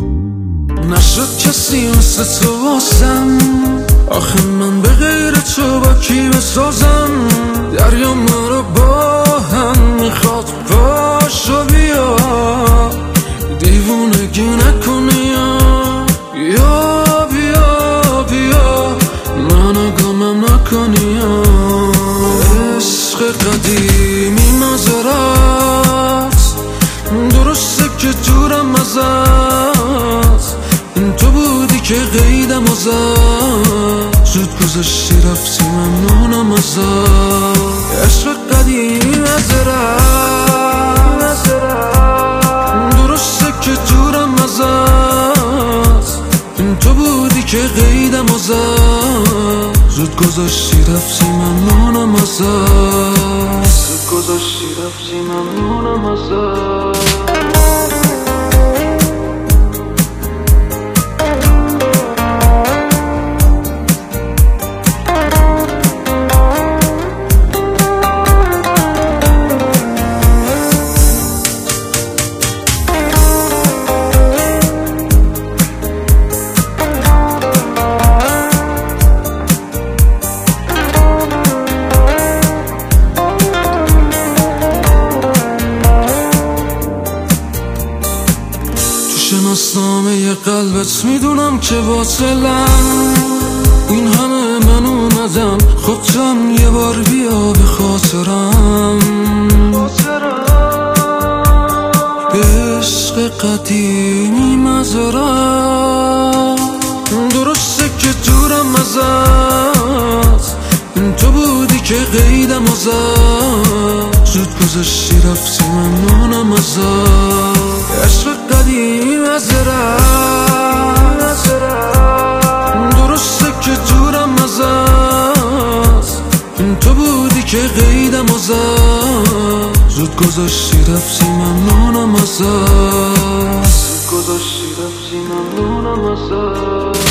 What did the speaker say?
نشد کسی مثل تو واسم، آخه من به غیر تو با کی بسازم؟ دریا ما رو با هم میخواد، پاشو بیا دیوونگی نکنی یا بیا بیا منو گمم نکنی. عشق قدیمی مزارت، درسته که دورم ازت، این تو بودی که قیدم ازت، زود گذاشتی رفتی ممنونم ازت. عشق قدیمی مزارت، درسته که دورم ازت، این تو بودی که قیدم ازت، زود گذاشتی رفتی ممنونم ازت، زود گذاشتی رفتی ممنونم ازت. شناسنامه قلبت میدونم که واصلم، این همه من اومدم خب تو هم یه بار بیا به خاطرم. عشق قدیمی مزارم، درسته که دورم ازت، این تو بودی که قیدم ازت، زود گذاشتی رفتی ممنونم ازت. عشق قدیمی مزارت، درسته که دورم ازت، این تو بودی که قیدم ازت، زود گذاشتی رفتی ممنونم ازت، زود گذاشتی رفتی ممنونم ازت.